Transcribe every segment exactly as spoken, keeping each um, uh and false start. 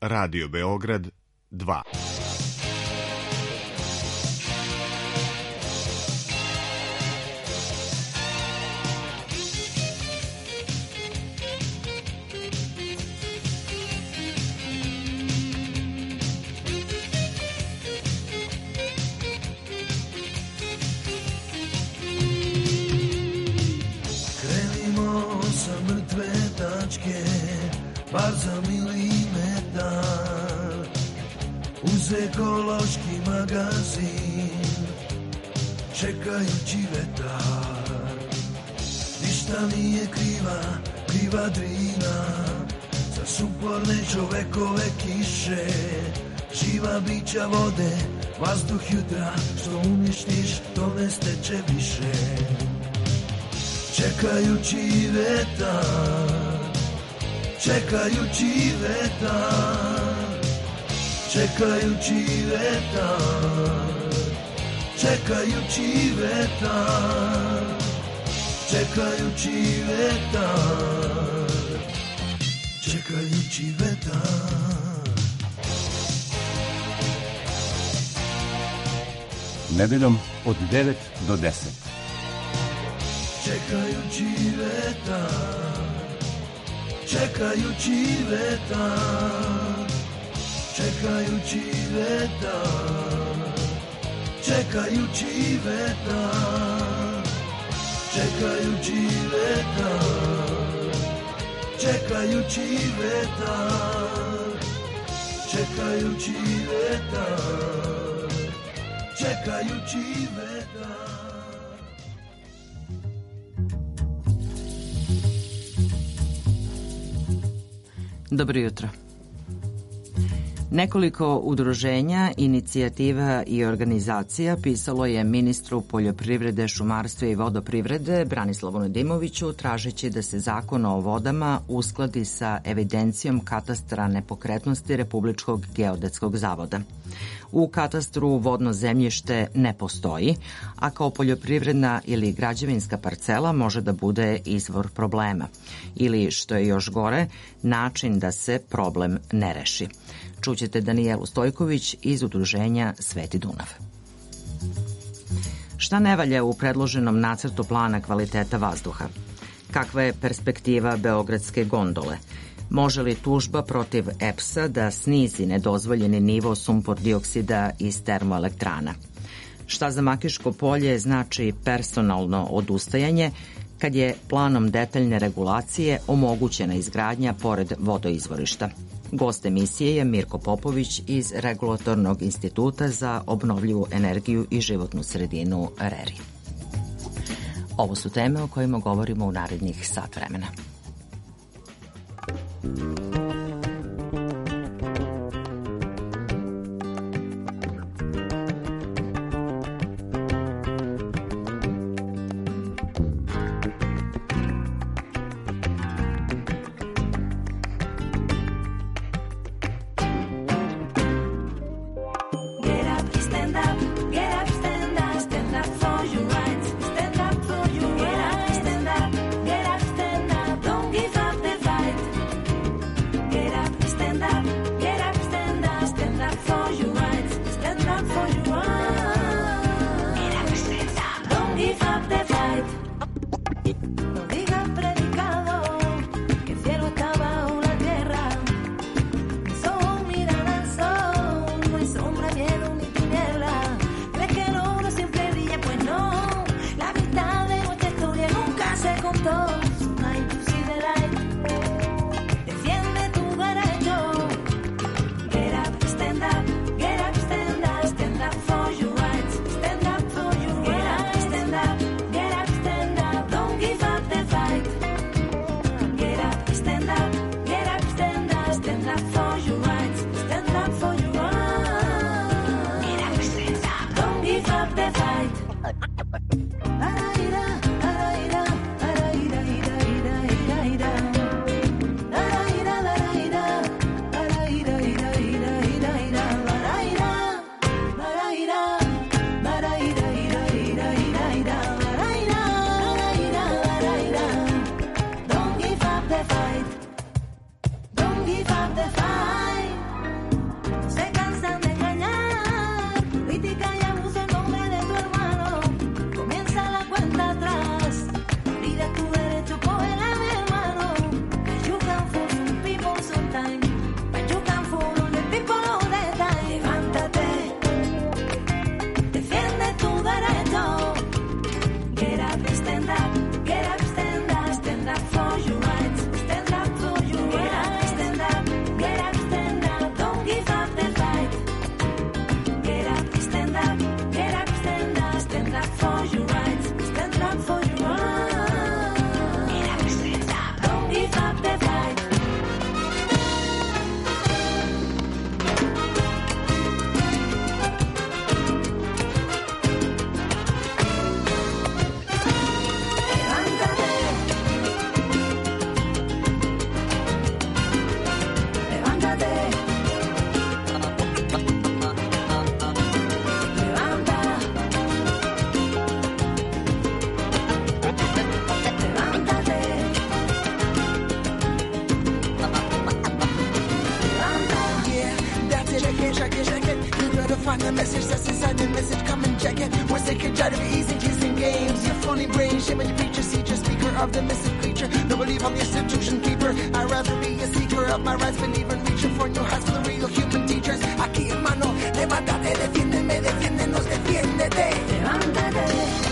Radio Beograd dva. Krenimo sa mrtve tačke, bar za milimetar, uz ekološki magazin, čekajući vetar. Ništa nije kriva, kriva Drina, za suporne čovekove kiše, živa bića vode, vazduh jutra, što uništiš, to ne steče više. Čekajući vetar, čekajući vetar, čekajući vetar, čekajući vetar, čekajući vetar, čekajući vetar. Nedeljom od devet do deset. Čekajući vetar, čekajući vetar, čekajući vetar, čekajući vetar, čekajući vetar, čekajući vetar, čekajući vetar, čekajući vetar. Dobro jutro. Nekoliko udruženja, inicijativa i organizacija pisalo je ministru poljoprivrede, šumarstva i vodoprivrede Branislavu Nedimoviću tražeći da se Zakon o vodama uskladi sa evidencijom katastra nepokretnosti Republičkog geodetskog zavoda. U katastru vodno zemljište ne postoji, a kao poljoprivredna ili građevinska parcela može da bude izvor problema ili, što je još gore, način da se problem ne reši. Čućete Danijelu Stojković iz udruženja Sveti Dunav. Šta ne valja u predloženom nacrtu plana kvaliteta vazduha? Kakva je perspektiva beogradske gondole? Može li tužba protiv E P S-a da snizi nedozvoljeni nivo sumpor dioksida iz termoelektrana? Šta za Makiško polje znači personalno odustajanje kad je planom detaljne regulacije omogućena izgradnja pored vodoizvorišta? Gost emisije je Mirko Popović iz Regulatornog instituta za obnovljivu energiju i životnu sredinu R E R I. Ovo su teme o kojima govorimo u narednih sat vremena. find the message that's inside the message, come and check it. We're sick and tired of easy teasing games. Your phony brain, shame on your features, teacher, speaker of the missing creature. No belief I'm the institution keeper. I'd rather be a seeker of my rights, believer in reaching for new heights for the real human teachers. Aquí hermano, levántate, defiéndeme, defiéndenos, defiéndete. Levántate.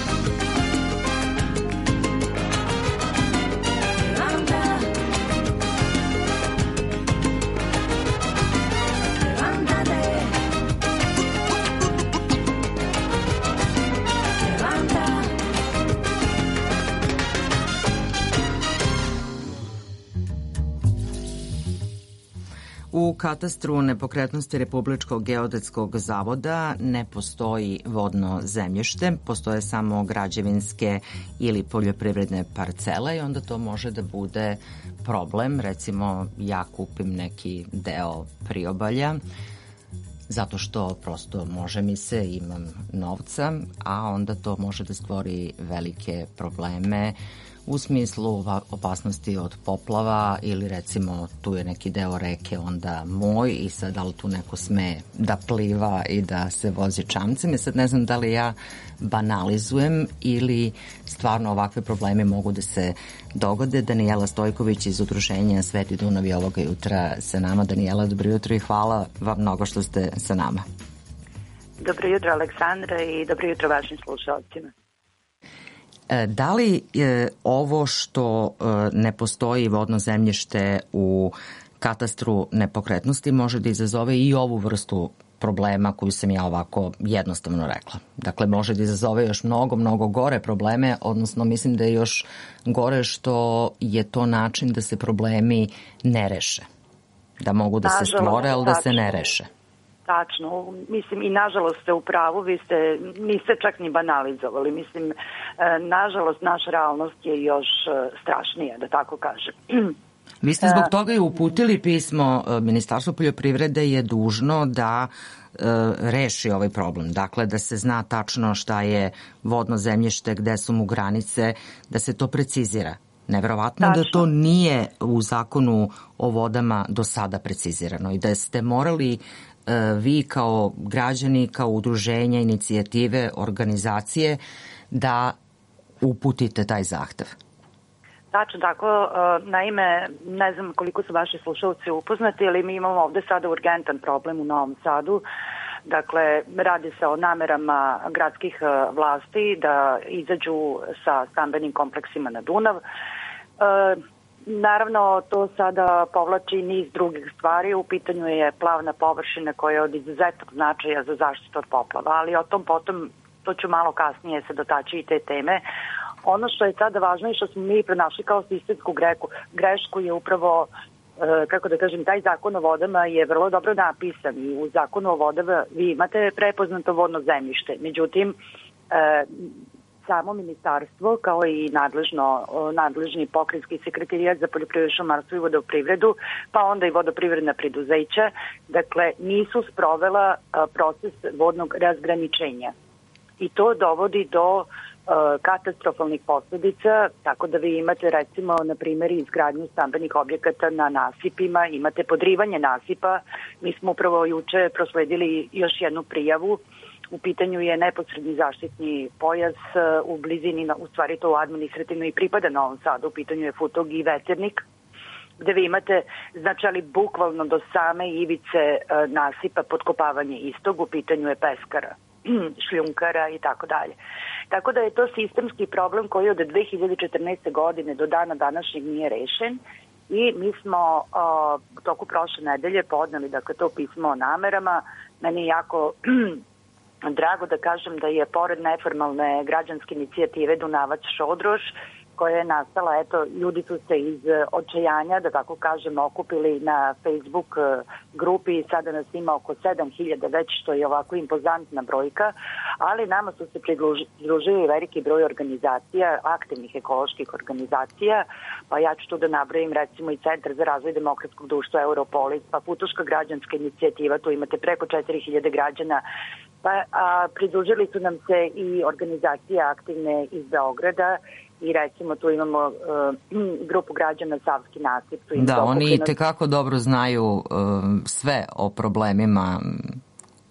U katastru nepokretnosti Republičkog geodetskog zavoda ne postoji vodno zemljište, postoje samo građevinske ili poljoprivredne parcele i onda to može da bude problem. Recimo, ja kupim neki deo priobalja zato što prosto može mi se, imam novca, a onda to može da stvori velike probleme u smislu opasnosti od poplava ili recimo tu je neki deo reke onda moj i sad da li tu neko sme da pliva i da se vozi čamcem i sad ne znam da li ja banalizujem ili stvarno ovakve probleme mogu da se dogode. Danijela Stojković iz Udruženja Sveti Dunav je ovoga jutra sa nama. Danijela, dobro jutro i hvala vam mnogo što ste sa nama. Dobro jutro Aleksandra i dobro jutro vašim slušalcima. Da li je ovo što ne postoji vodno zemljište u katastru nepokretnosti može da izazove i ovu vrstu problema koju sam ja ovako jednostavno rekla? Dakle, može da izazove još mnogo, mnogo gore probleme, odnosno mislim da je još gore što je to način da se problemi ne reše. Da mogu da se stvore, ali da se ne reše. Tačno, mislim i nažalost ste u pravu, vi ste, niste čak ni banalizovali, mislim, nažalost naša realnost je još strašnija, da tako kažem. Vi ste zbog toga i uputili pismo, Ministarstvo poljoprivrede je dužno da e, reši ovaj problem, dakle da se zna tačno šta je vodno zemljište, gde su mu granice, da se to precizira. Neverovatno Tačno. Da to nije u zakonu o vodama do sada precizirano i da ste morali vi kao građani, kao udruženja, inicijative, organizacije da uputite taj zahtev. Tačno tako, naime, ne znam koliko su vaši slušalci upoznati, ali mi imamo ovde sada urgentan problem u Novom Sadu. Dakle, radi se o namerama gradskih vlasti da izađu sa stambenim kompleksima na Dunav. Naravno, to sada povlači niz drugih stvari. U pitanju je plavna površina koja je od izuzetnog značaja za zaštitu od poplava, ali o tom potom, to ću malo kasnije se dotaći i te teme. Ono što je sada važno i što smo mi pronašli kao sistemsku greku, grešku je upravo, kako da kažem, taj zakon o vodama je vrlo dobro napisan i u zakonu o vodama vi imate prepoznato vodno zemljište. Međutim, samo ministarstvo kao i nadležno, nadležni pokrajinski sekretarijat za poljoprivredu, šumarstvo i vodoprivredu, pa onda i vodoprivredna preduzeća, dakle nisu sprovela proces vodnog razgraničenja. I to dovodi do katastrofalnih posledica, tako da vi imate recimo na primjer izgradnju stambenih objekata na nasipima, imate podrivanje nasipa. Mi smo upravo juče prosledili još jednu prijavu. U pitanju je neposredni zaštitni pojas u blizini, u stvari to administrativno i pripada Novom Sadu, u pitanju je Futog i Veternik, gde vi imate, znači ali bukvalno do same ivice nasipa potkopavanje istog, u pitanju je peskara, šljunkara i tako dalje. Tako da je to sistemski problem koji od dve hiljade četrnaeste. godine do dana današnjeg nije rešen i mi smo uh, u toku prošle nedelje podneli dakle, to pismo o namerama. Meni je jako drago da kažem da je pored neformalne građanske inicijative Dunavac Šodroš, koja je nastala, eto, ljudi su se iz očajanja, da tako kažem, okupili na Facebook grupi i sada nas ima oko sedam hiljada već, što je ovako impozantna brojka, ali nama su se pridružili veliki broj organizacija, aktivnih ekoloških organizacija, pa ja ću tu da nabrojim recimo i Centar za razvoj demokratskog društva Europolis, pa Futoška građanska inicijativa, tu imate preko četiri hiljade građana, pa a, pridružili su nam se i organizacije aktivne iz Beograda, i recimo tu imamo uh, grupu građana Savski nasip. Tu da, oni tekako dobro znaju uh, sve o problemima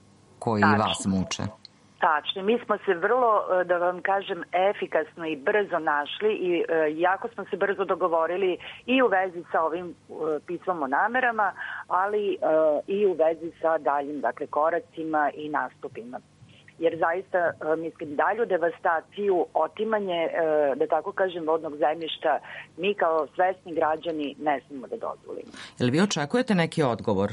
koji Tačno. vas muče. Tačno. Mi smo se vrlo, da vam kažem, efikasno i brzo našli i jako smo se brzo dogovorili i u vezi sa ovim pismom o namerama, ali i u vezi sa daljim, dakle, koracima i nastupima. Jer zaista, mislim, dalju devastaciju, otimanje, da tako kažem, vodnog zemljišta, mi kao svesni građani ne smemo da dozvolimo. Jel vi očekujete neki odgovor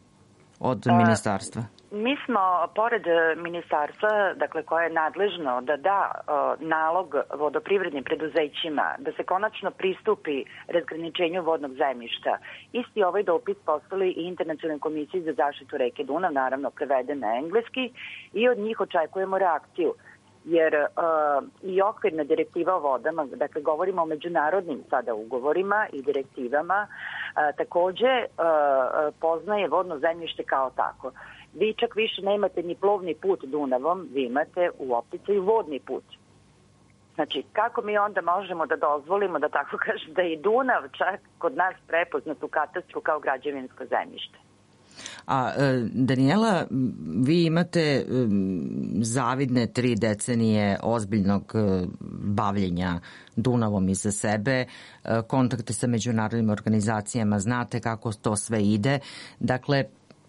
od ministarstva? Mi smo, pored ministarstva, dakle, koje je nadležno da da nalog vodoprivrednim preduzećima, da se konačno pristupi razgraničenju vodnog zemljišta, isti ovaj dopis poslali i Internacionalnoj komisiji za zaštitu reke Dunav, naravno preveden na engleski, i od njih očekujemo reakciju. Jer uh, i okvirna direktiva o vodama, dakle govorimo o međunarodnim sada ugovorima i direktivama, uh, takođe uh, poznaje vodno zemljište kao tako. Vi čak više nemate ni plovni put Dunavom, vi imate u opticaju vodni put. Znači, kako mi onda možemo da dozvolimo, da tako kažem, da i Dunav čak kod nas prepoznat u katastru kao građevinsko zemljište? A Danijela, vi imate zavidne tri decenije ozbiljnog bavljenja Dunavom iza sebe, kontakte sa međunarodnim organizacijama, znate kako to sve ide, dakle,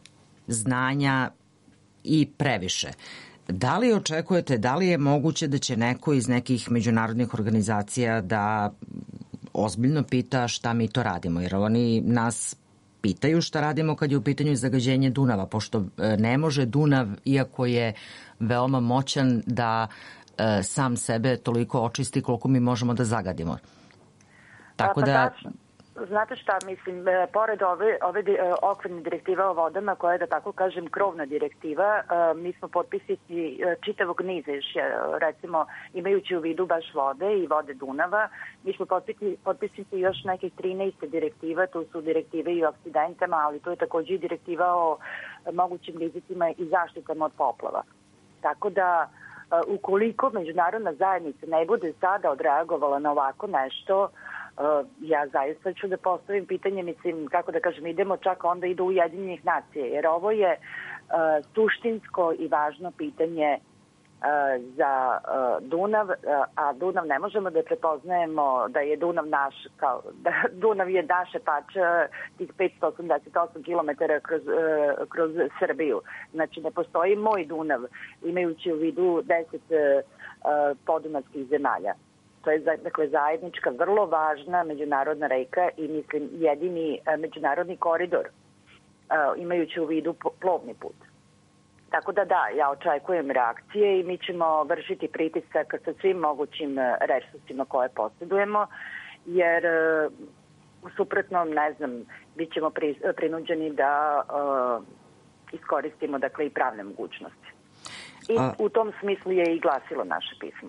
znanja i previše. Da li očekujete, da li je moguće da će neko iz nekih međunarodnih organizacija da ozbiljno pita šta mi to radimo, jer oni nas pitaju šta radimo kad je u pitanju zagađenje Dunava, pošto ne može Dunav, iako je veoma moćan, da e, sam sebe toliko očisti koliko mi možemo da zagadimo. Tako pa, pa da... Znate šta, mislim, pored ove, ove okvirne direktive o vodama, koja je, da tako kažem, krovna direktiva, mi smo potpisnici čitavog niza, recimo, imajući u vidu baš vode i vode Dunava, mi smo potpisnici još nekih trinaest direktiva, tu su direktive i o akcidentama, ali tu je takođe i direktiva o mogućim rizicima i zaštitama od poplava. Tako da, ukoliko međunarodna zajednica ne bude sada odreagovala na ovako nešto, Uh, ja zaista ću da postavim pitanje, mislim, kako da kažem, idemo čak onda i do Ujedinjenih nacija, jer ovo je uh, suštinsko i važno pitanje uh, za uh, Dunav, uh, a Dunav ne možemo da prepoznajemo da je Dunav naš, kao, da Dunav je naše pače tih petsto osamdeset osam kilometara kroz, uh, kroz Srbiju. Znači, ne postoji moj Dunav, imajući u vidu deset uh, podunavskih zemalja. To je, dakle, zajednička, vrlo važna međunarodna reka i, mislim, jedini međunarodni koridor, imajući u vidu plovni put. Tako da da, ja očekujem reakcije i mi ćemo vršiti pritisak sa svim mogućim resursima koje posjedujemo, jer u suprotnom, ne znam, bit ćemo prinuđeni da uh, iskoristimo, dakle, i pravne mogućnosti. I A... u tom smislu je i glasilo naše pismo.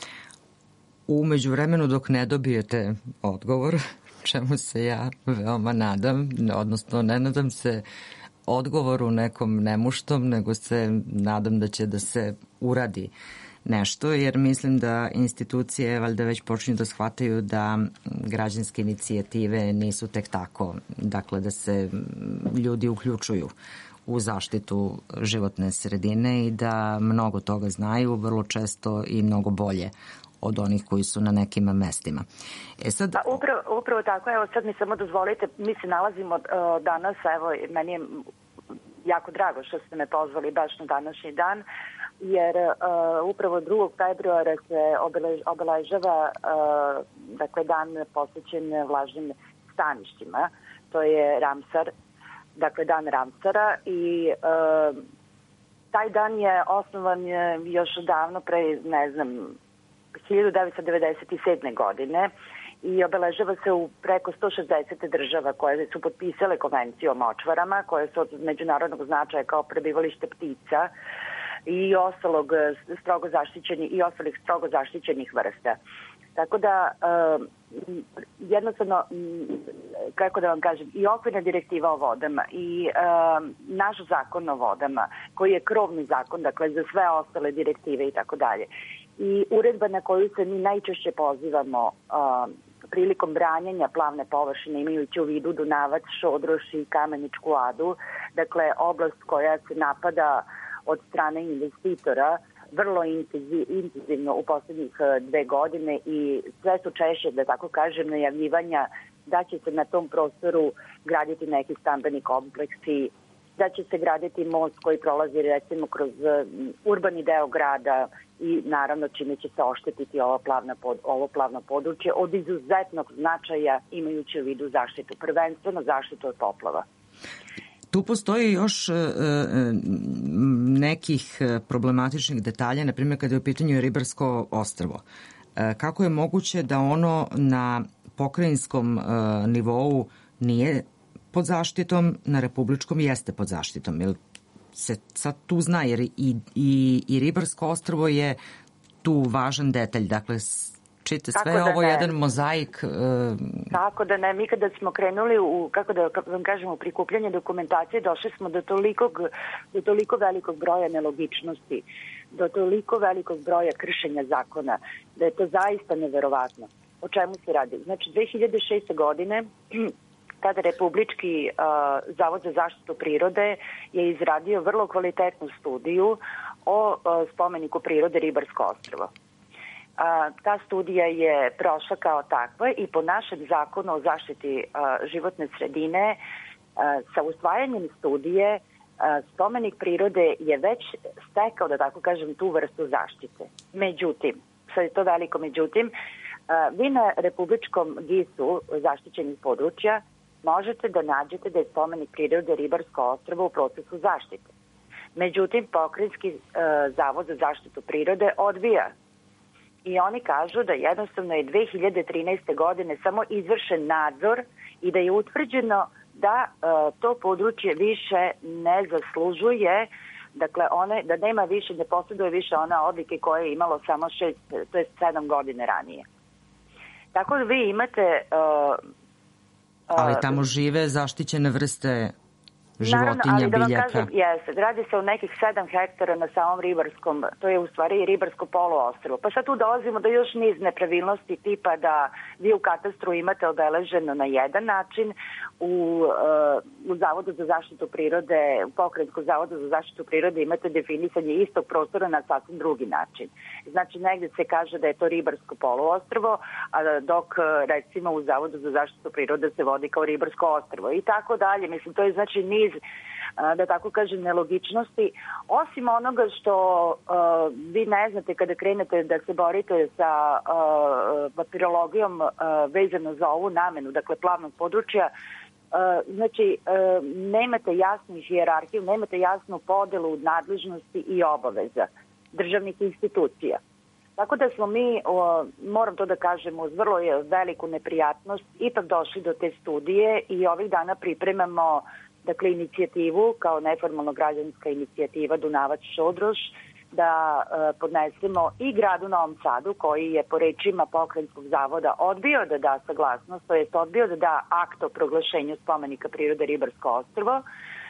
U međuvremenu, dok ne dobijete odgovor, čemu se ja veoma nadam, odnosno ne nadam se odgovoru nekom nemuštom, nego se nadam da će da se uradi nešto, jer mislim da institucije valjda već počinju da shvataju da građanske inicijative nisu tek tako, dakle da se ljudi uključuju u zaštitu životne sredine i da mnogo toga znaju, vrlo često i mnogo bolje od onih koji su na nekim mestima. E sad... Pa upravo, upravo tako, evo sad mi samo dozvolite, mi se nalazimo uh, danas, evo, meni je jako drago što ste me pozvali baš na današnji dan, jer uh, upravo drugog februara se obelež, obeležava uh, dakle, dan posvećen vlažnim staništima, to je Ramsar, dakle dan Ramsara i uh, taj dan je osnovan još davno pre, ne znam, hiljadu devetsto devedeset sedme. godine i obeležava se u preko sto šezdeset država koje su potpisale konvenciju o močvarama, koje su od međunarodnog značaja kao prebivalište ptica i ostalog strogo zaštićeni i ostalih strogo zaštićenih vrsta. Tako da jednostavno, kako da vam kažem, i okvirna direktiva o vodama i naš zakon o vodama, koji je krovni zakon, dakle za sve ostale direktive i tako dalje, i uredba na koju se mi najčešće pozivamo uh, prilikom branjenja plavne površine, imajući u vidu Dunavac, Šodroš i Kameničku adu, dakle oblast koja se napada od strane investitora vrlo intenzivno u poslednjih dve godine i sve su češće, da tako kažem, najavljivanja da će se na tom prostoru graditi neki stambeni kompleksi, da će se graditi most koji prolazi recimo kroz urbani deo grada i naravno čime će se oštetiti ovo plavno, pod, ovo plavno područje od izuzetnog značaja imajući u vidu zaštitu, prvenstveno zaštitu od poplava. Tu postoji još e, nekih problematičnih detalja, na primjer kada je u pitanju Ribarsko ostrvo. E, kako je moguće da ono na pokrajinskom e, nivou nije pod zaštitom, na republičkom jeste pod zaštitom? Jer se sad tu zna, jer i, i, i Ribarsko ostrvo je tu važan detalj. Dakle, čite, sve je ovo ne. jedan mozaik. Uh... Kako da ne, mi kada smo krenuli u, kako da vam kažemo, u prikupljanje dokumentacije, došli smo do tolikog, do toliko velikog broja nelogičnosti, do toliko velikog broja kršenja zakona, da je to zaista neverovatno. O čemu se radi? Znači, dve hiljade šeste. godine tada Republički uh, Zavod za zaštitu prirode je izradio vrlo kvalitetnu studiju o uh, spomeniku prirode Ribarsko ostrvo. A, ta studija je prošla kao takva i po našem zakonu o zaštiti a, životne sredine a, sa usvajanjem studije a, spomenik prirode je već stekao, da tako kažem, tu vrstu zaštite. Međutim, sad je to veliko međutim, a, vi na Republičkom gisu zaštićenih područja možete da nađete da je spomenik prirode Ribarsko ostrvo u procesu zaštite. Međutim, Pokrajinski a, Zavod za zaštitu prirode odbija. I oni kažu da jednostavno je dve hiljade trinaeste. godine samo izvršen nadzor i da je utvrđeno da uh, to područje više ne zaslužuje, dakle one, da nema više, ne posjeduje više one odlike koje je imalo samo šest, to je sedam godine ranije. Tako da vi imate... Uh, uh, ali tamo žive zaštićene vrste životinja, naravno, ali da vam biljaka. Kažem, jeste, radi se o nekih sedam hektara na samom Ribarskom, to je u stvari Ribarsko poluostrvo. Pa sad tu dolazimo do još niz nepravilnosti tipa da vi u katastru imate obeleženo na jedan način, u, uh, u Zavodu za zaštitu prirode, u Pokrajinskom Zavodu za zaštitu prirode imate definisanje istog prostora na sasvim drugi način. Znači, negde se kaže da je to Ribarsko poluostrvo, a dok recimo u Zavodu za zaštitu prirode se vodi kao Ribarsko ostrvo i tako dalje. Mislim, to je znači niz, da tako kažem, nelogičnosti. Osim onoga što uh, vi ne znate kada krenete da se borite sa uh, papirologijom uh, vezano za ovu namenu, dakle plavnog područja, uh, znači uh, nemate jasnu hijerarhiju, nemate jasnu podelu nadležnosti i obaveza državnih institucija. Tako da smo mi, uh, moram to da kažem, uz vrlo veliku neprijatnost ipak došli do te studije i ovih dana pripremamo dakle inicijativu kao neformalno građanska inicijativa Dunavac Šodroš da e, podnesemo i gradu Novom Sadu koji je po rečima Pokrajinskog zavoda odbio da da saglasnost, to jest odbio da da akt o proglašenju spomenika prirode Ribarsko ostrvo.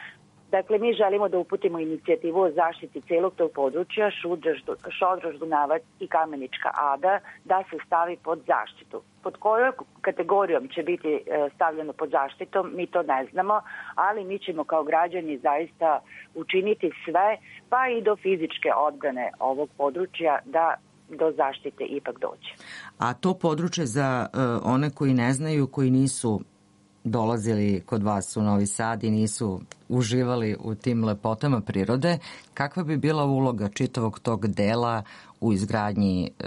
Dakle, mi želimo da uputimo inicijativu o zaštiti celog tog područja, Šodroš, Dunavac i Kamenička Ada, da se stavi pod zaštitu. Pod kojom kategorijom će biti stavljeno pod zaštitom, mi to ne znamo, ali mi ćemo kao građani zaista učiniti sve, pa i do fizičke odbrane ovog područja da do zaštite ipak dođe. A to područje za uh, one koji ne znaju, koji nisu dolazili kod vas u Novi Sad i nisu uživali u tim lepotama prirode, kakva bi bila uloga čitavog tog dela u izgradnji e,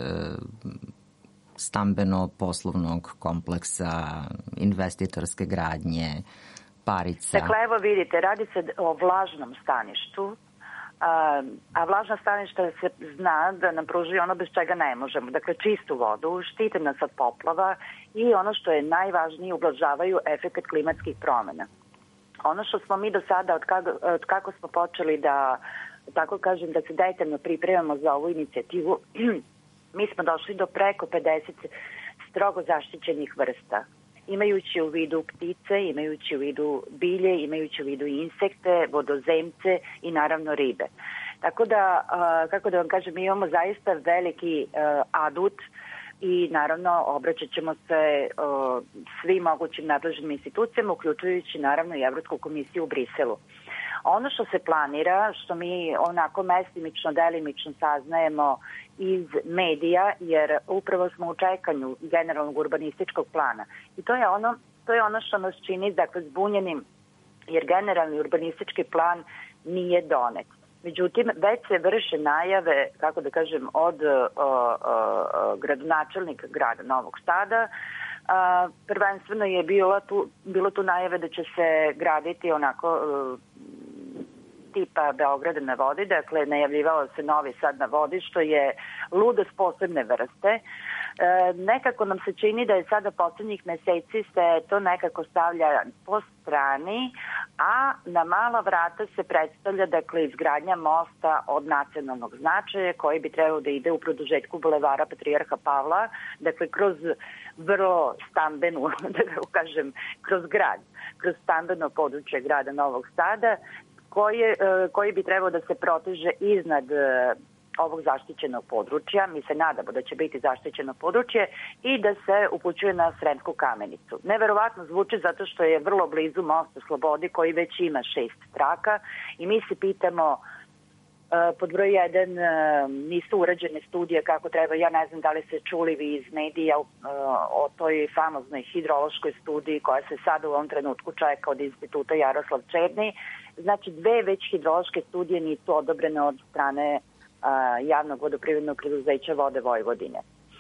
stambeno-poslovnog kompleksa, investitorske gradnje, parica? Dakle, evo vidite, radi se o vlažnom staništu, a, a vlažna staništa se zna da nam pružuje ono bez čega ne možemo. Dakle, čistu vodu, štite nas od poplava i ono što je najvažnije, ublažavaju efekat klimatskih promena. Ono što smo mi do sada, od kako, od kako smo počeli da, tako kažem, da se detaljno pripremamo za ovu inicijativu, mi smo došli do preko pedeset strogo zaštićenih vrsta. Imajući u vidu ptice, imajući u vidu bilje, imajući u vidu insekte, vodozemce i naravno ribe. Tako da, kako da vam kažem, mi imamo zaista veliki adut i naravno obraćat ćemo se svim mogućim nadležnim institucijama, uključujući naravno i Evropsku komisiju u Briselu. Ono što se planira, što mi onako mestimično, delimično saznajemo iz medija, jer upravo smo u čekanju generalnog urbanističkog plana. I to je ono, to je ono što nas čini, dakle, zbunjenim, jer generalni urbanistički plan nije donet. Međutim, već se vrše najave, kako da kažem, od o, o, gradonačelnika grada Novog Sada. A, prvenstveno je bilo tu, bilo tu najave da će se graditi onako o, tipa Beograda na vodi, dakle najavljivalo se Novi Sad na vodi, što je ludost posebne vrste. E, nekako nam se čini da je sada poslednjih meseci se to nekako stavlja po strani, a na mala vrata se predstavlja, dakle, izgradnja mosta od nacionalnog značaja koji bi trebao da ide u produžetku bulevara Patrijarha Pavla, dakle kroz vrlo stambenu, da kažem, kroz grad, kroz stambeno područje grada Novog Sada, koji, koji bi trebao da se proteže iznad ovog zaštićenog područja. Mi se nadamo da će biti zaštićeno područje i da se upućuje na Sremsku Kamenicu. Neverovatno zvuči zato što je vrlo blizu mosta Slobodi koji već ima šest traka i mi se pitamo, pod broj jedan, nisu urađene studije kako treba. Ja ne znam da li se čuli vi iz medija o toj famoznoj hidrološkoj studiji koja se sada u ovom trenutku čeka od instituta Jaroslav Černi. Znači, dve već hidrološke studije nisu odobrene od strane javnog vodoprivrednog preduzeća Vode Vojvodine.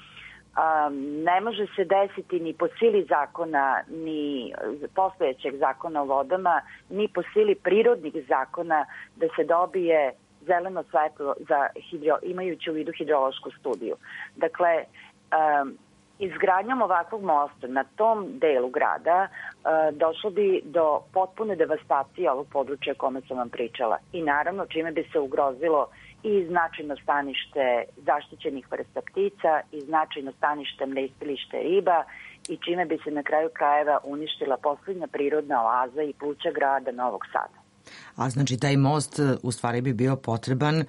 Um, ne može se desiti ni po sili zakona, ni postojećeg zakona o vodama, ni po sili prirodnih zakona da se dobije zeleno svetlo za hidro, imajući u vidu hidrološku studiju. Dakle, um, izgradnjom ovakvog mosta na tom delu grada uh, došlo bi do potpune devastacije ovog područja o kome sam vam pričala. I naravno, čime bi se ugrozilo i značajno stanište zaštićenih vrsta ptica i značajno stanište mrestilište riba i čime bi se na kraju krajeva uništila poslednja prirodna oaza i pluća grada Novog Sada. A znači taj most u stvari bi bio potreban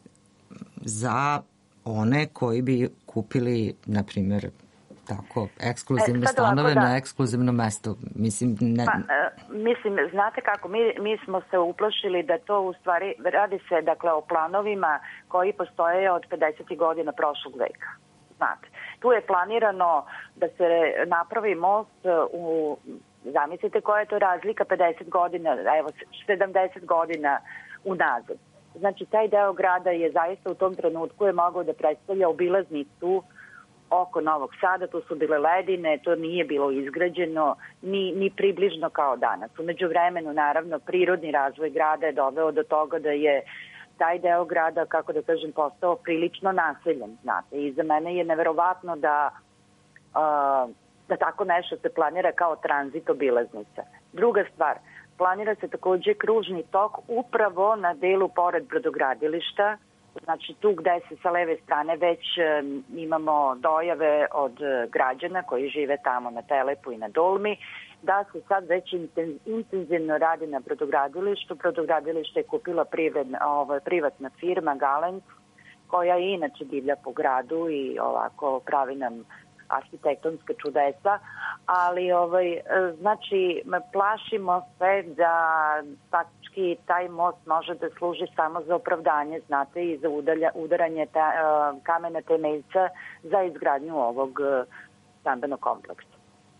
za one koji bi kupili, na primjer, tako, ekskluzivne e, stanove da. na ekskluzivno mesto. Mislim, ne... pa, e, mislim, znate kako, mi, mi smo se uplašili da to u stvari, radi se dakle o planovima koji postoje od pedesetih godina prošlog veka. Znate, tu je planirano da se napravi most u, zamislite koja je to razlika pedeset godina, evo sedamdeset godina unazad. Znači, taj deo grada je zaista u tom trenutku je mogao da predstavlja obilaznicu oko Novog Sada, tu su bile ledine, to nije bilo izgrađeno ni, ni približno kao danas. U međuvremenu, naravno, prirodni razvoj grada je doveo do toga da je taj deo grada, kako da kažem, postao prilično naseljen, znate. I za mene je neverovatno da, uh, da tako nešto se planira kao tranzit obilaznica. Druga stvar, planira se takođe kružni tok upravo na delu pored brodogradilišta. Znači, tu gde se sa leve strane već um, imamo dojave od uh, građana koji žive tamo na Telepu i na Dolmi, da se sad već intenzivno radi na brodogradilištu. Brodogradilište je kupila privredna, ovo, privatna firma Galens, koja je inače divlja po gradu i ovako pravi nam arhitektonska čudesa, ali ovaj, znači plašimo se da faktički taj most može da služi samo za opravdanje, znate, i za udalja, udaranje ta, uh, kamena temeljca za izgradnju ovog uh, stambenog kompleksa.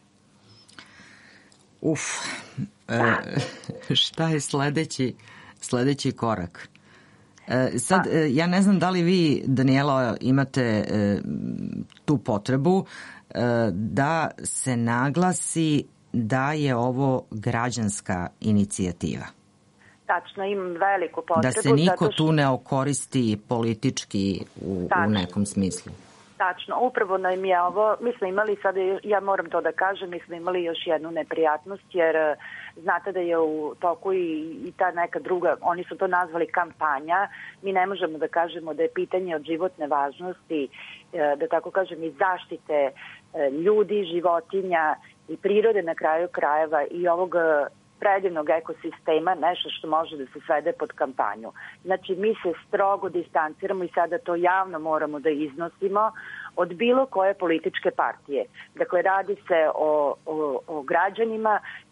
Uf, e, šta je sledeći, sledeći korak? E, sad, e, ja ne znam da li vi, Danijela, imate e, tu potrebu e, da se naglasi da je ovo građanska inicijativa. Tačno, imam veliku potrebu. Da se niko zato što... tu ne okoristi politički u, u nekom smislu. Tačno, upravo nam je ovo, mi smo imali sada, ja moram to da kažem, mi smo imali još jednu neprijatnost, jer znate da je u toku i, i ta neka druga, oni su to nazvali kampanja, mi ne možemo da kažemo da je pitanje od životne važnosti, da tako kažem, i zaštite ljudi, životinja i prirode na kraju krajeva i ovog predivnog ekosistema, nešto što može da se svede pod kampanju. Znači, mi se strogo distanciramo i sada to javno moramo da iznosimo od bilo koje političke partije. Dakle, radi se o, o, o građanima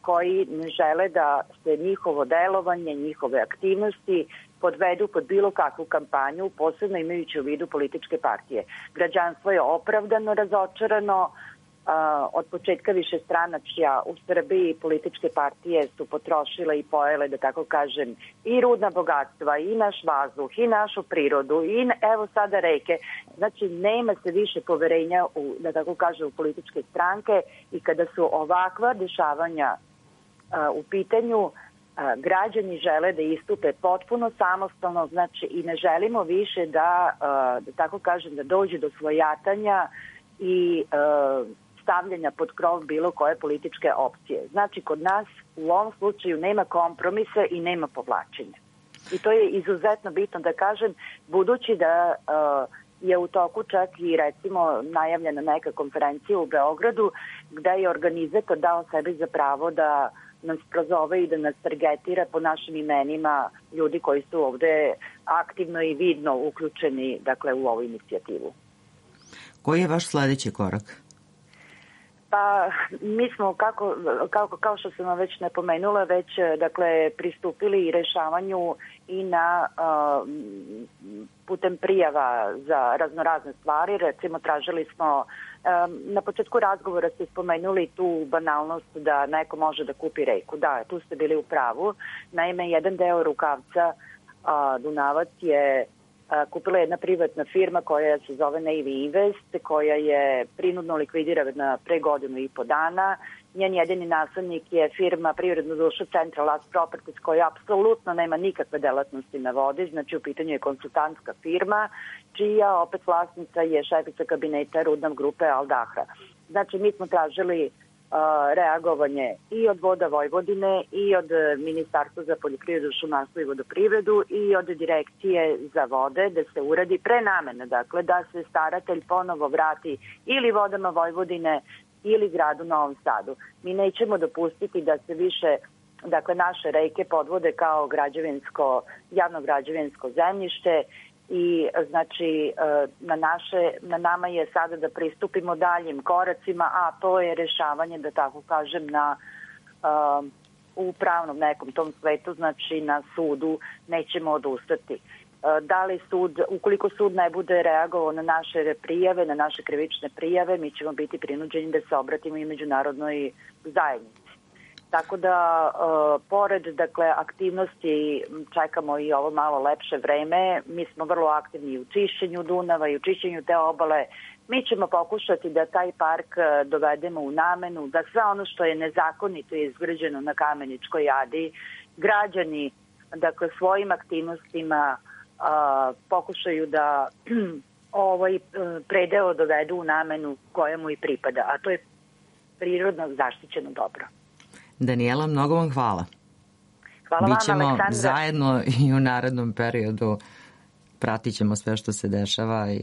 koji ne žele da se njihovo delovanje, njihove aktivnosti podvedu pod bilo kakvu kampanju, posebno imajući u vidu političke partije. Građanstvo je opravdano razočarano. Od početka više stranačja u Srbiji političke partije su potrošile i pojele, da tako kažem, i rudna bogatstva, i naš vazduh, i našu prirodu, i evo sada reke. Znači, nema se više poverenja u, da tako kažem, u političke stranke i kada su ovakva dešavanja a, u pitanju, a, građani žele da istupe potpuno samostalno, znači i ne želimo više da, a, da tako kažem, da dođe do svojatanja i a, stavljanja pod krov bilo koje političke opcije. Znači, kod nas u ovom slučaju nema kompromisa i nema povlačenja. I to je izuzetno bitno da kažem, budući da uh, je u toku čak i recimo najavljena neka konferencija u Beogradu gde je organizator dao sebi za pravo da nas prozove i da nas targetira po našim imenima ljudi koji su ovde aktivno i vidno uključeni, dakle, u ovu inicijativu. Koji je vaš sledeći korak? Pa mi smo, kako, kako, kao što sam vam već napomenula, već dakle, pristupili i rešavanju i na uh, putem prijava za raznorazne stvari. Recimo, tražili smo, um, na početku razgovora ste spomenuli tu banalnost da neko može da kupi reku. Da, tu ste bili u pravu. Naime, jedan deo rukavca uh, Dunavac je kupila jedna privatna firma koja se zove Navy Invest, koja je prinudno likvidirana pre godinu i po dana. Njen jedini naslednik je firma Privredno društvo Central Last Properties, koja apsolutno nema nikakve delatnosti na vodi, znači u pitanju je konsultantska firma, čija opet vlasnica je šefica kabineta Rudna grupe Al Dahra. Znači mi smo tražili Uh, reagovanje i od Voda Vojvodine i od Ministarstva za poljoprivredu, šumarstvo i vodoprivredu i od Direkcije za vode da se uradi prenamena, dakle da se staratelj ponovo vrati ili Vodama Vojvodine ili gradu Novom Sadu. Mi nećemo dopustiti da se više, dakle, naše reke podvode kao građevinsko, javno građevinsko zemljište. I znači na, naše, na nama je sada da pristupimo daljim koracima, a to je rešavanje, da tako kažem, na, uh, u pravnom nekom tom svetu, znači na sudu nećemo odustati. Uh, da li sud, ukoliko sud ne bude reagovao na naše prijave, na naše krivične prijave, mi ćemo biti prinuđeni da se obratimo i međunarodnoj zajednici. Tako da, uh, pored dakle, aktivnosti, čekamo i ovo malo lepše vreme. Mi smo vrlo aktivni u čišćenju Dunava i u čišćenju te obale. Mi ćemo pokušati da taj park dovedemo u namenu, da sve ono što je nezakonito i izgrađeno na Kameničkoj adi, građani dakle, svojim aktivnostima uh, pokušaju da ovaj uh, predeo dovedu u namenu kojemu i pripada, a to je prirodno zaštićeno dobro. Danijela, mnogo vam hvala. Hvala vam, Bićemo Aleksandra. zajedno i u narednom periodu. Pratit ćemo sve što se dešava i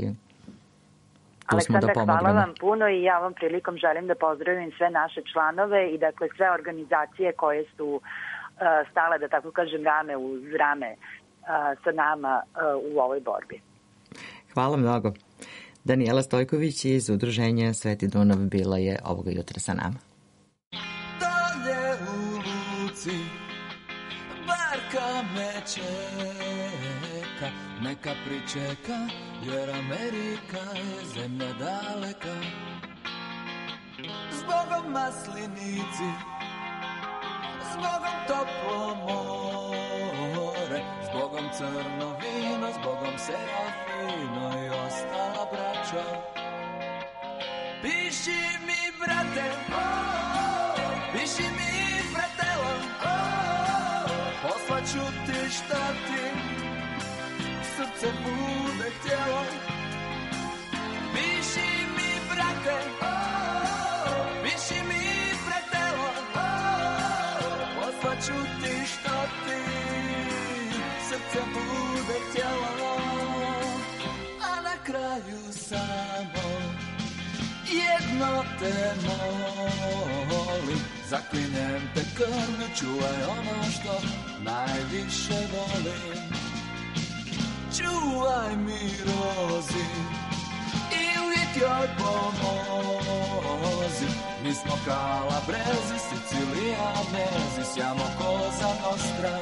tu smo da pomognemo. Hvala vam puno i ja vam prilikom želim da pozdravim sve naše članove i dakle sve organizacije koje su uh, stale, da tako kažem, rame uz rame uh, sa nama uh, u ovoj borbi. Hvala mnogo. Danijela Stojković iz Udruženja Sveti Dunav bila je ovoga jutra sa nama. Barka me čeka, neka pričeka, jer Amerika je zemlja daleka. Zbogom maslinici, zbogom toplo more, zbogom crno vino, zbogom Serafino i ostala braća. Piši mi, brate, piši mi, bratela, poslaću ti šta ti srce bude htjelo. Piši mi, brate, piši mi, bratela, poslaću ti šta ti srce bude htjelo. A na kraju samo jedno te molim, zaklinjem te krvlju, čuvaj ono što najviše volim. Čuvaj mi rozi i uvijek joj pomozi, Mi smo Calabresi, Sicilijanezi, siamo Cosa Nostra.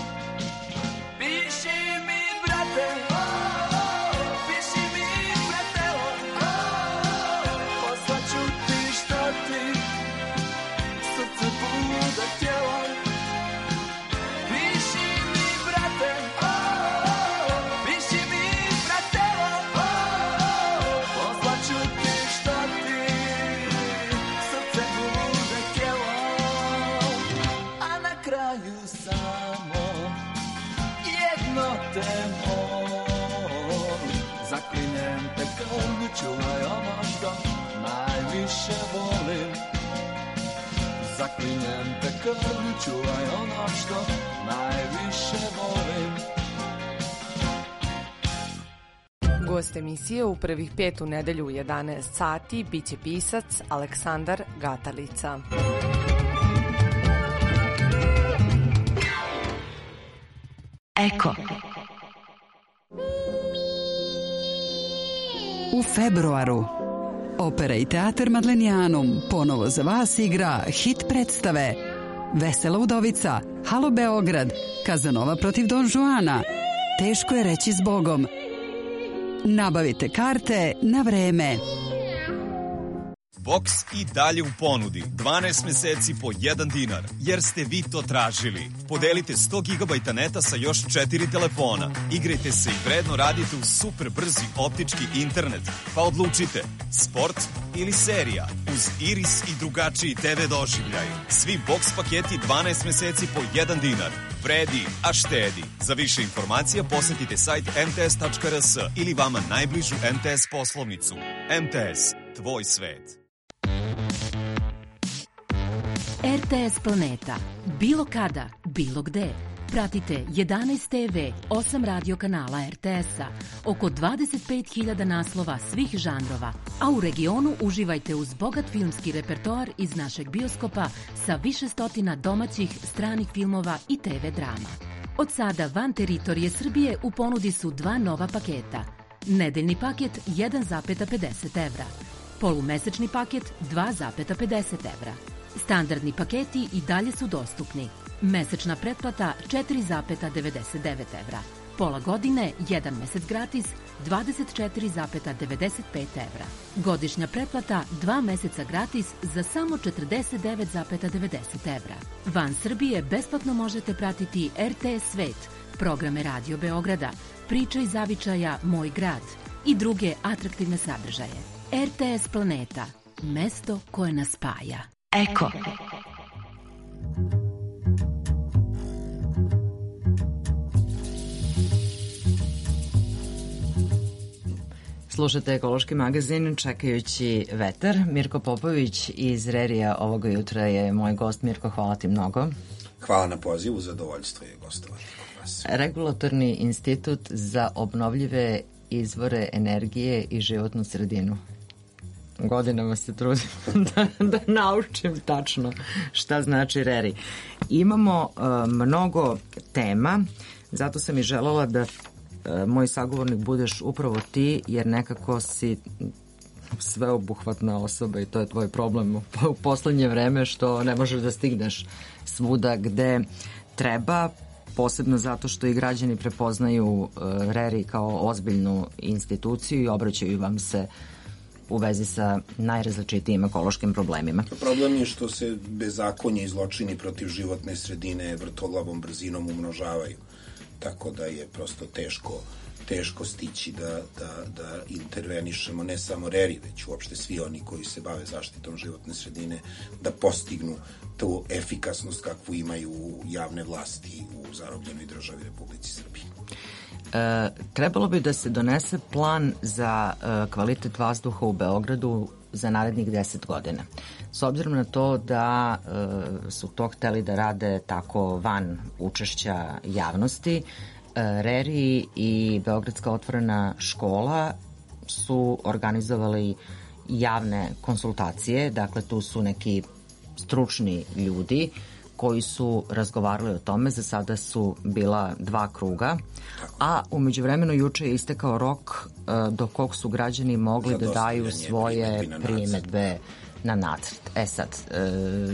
Piši mi, brate, piši mi, bratelo, poslaću ti što ti srce bude htjelo. Piši mi, brate, piši mi, bratelo, poslaću ti što ti srce bude htjelo. A na kraju samo jedno te molim, zaklinjem te krvlju, čuvaj ono što najviše volim. Zaklinjem te krvlju, čuvaj ono što najviše volim. Gost emisije u prvih pet u nedelju u jedanaest sati biće pisac Aleksandar Gatalica. Eko. U februaru Opera i teatar Madlenijanum ponovo za vas igra hit predstave Vesela udovica, Halo Beograd, Kazanova protiv Don Juana, Teško je reći zbogom. Nabavite karte na vreme. Box i dalje u ponudi. dvanaest meseci po jedan dinar, jer ste vi to tražili. Podelite sto gigabajta neta sa još četiri telefona. Igrajte se i vredno radite u super brzi optički internet. Pa odlučite, sport ili serija. Uz Iris i drugačiji te ve doživljaj. Svi Box paketi dvanaest meseci po jedan dinar. Vredi, a štedi. Za više informacija posetite sajt em te es tačka er es ili vama najbližu em te es poslovnicu. em te es, tvoj svet. er te es Planeta. Bilo kada, bilo gde. Pratite jedanaest te ve, osam radio kanala er te es-a, oko dvadeset pet hiljada naslova svih žanrova, a u regionu uživajte uz bogat filmski repertoar iz našeg bioskopa sa više stotina domaćih, stranih filmova i te ve drama. Od sada van teritorije Srbije u ponudi su dva nova paketa. Nedeljni paket jedan zarez pedeset evra, polumesečni paket dva zarez pedeset evra. Standardni paketi i dalje su dostupni. Mesečna pretplata četiri zarez devedeset devet evra. Pola godine, jedan mesec gratis, dvadeset četiri zarez devedeset pet evra. Godišnja pretplata, dva meseca gratis za samo četrdeset devet zarez devedeset evra. Van Srbije besplatno možete pratiti er te es Svet, programe Radio Beograda, Priča iz zavičaja Moj grad i druge atraktivne sadržaje. er te es Planeta, mesto koje nas spaja. Eko. Slušate Ekološki magazin čekajući vetar. Mirko Popović iz Rerija ovoga jutra je moj gost. Mirko, hvala ti mnogo. Hvala na pozivu, zadovoljstvo je gostovati kod vas. Regulatorni institut za obnovljive izvore energije i životnu sredinu. Godinama se trudim da, da naučim tačno šta znači Reri. Imamo uh, mnogo tema, zato sam i želela da uh, moj sagovornik budeš upravo ti, jer nekako si sveobuhvatna osoba i to je tvoj problem u, u poslednje vreme, što ne možeš da stigneš svuda gde treba, posebno zato što i građani prepoznaju uh, Reri kao ozbiljnu instituciju i obraćaju vam se u vezi sa najrazličitijim ekološkim problemima. Problem je što se bezakonje i zločini protiv životne sredine vrtoglavom brzinom umnožavaju. Tako da je prosto teško, teško stići da, da, da intervenišemo ne samo Reri, već uopšte svi oni koji se bave zaštitom životne sredine, da postignu tu efikasnost kakvu imaju javne vlasti u zarobljenoj državi Republici Srbiji. E, trebalo bi da se donese plan za e, kvalitet vazduha u Beogradu za narednih deset godina. S obzirom na to da e, su to hteli da rade tako van učešća javnosti, e, Reri i Beogradska otvorena škola su organizovali javne konsultacije, dakle tu su neki stručni ljudi koji su razgovarali o tome. Za sada su bila dva kruga, a umeđu vremenu juče je istekao rok do kog su građani mogli da daju svoje primedbe na nacrt. E sad, e,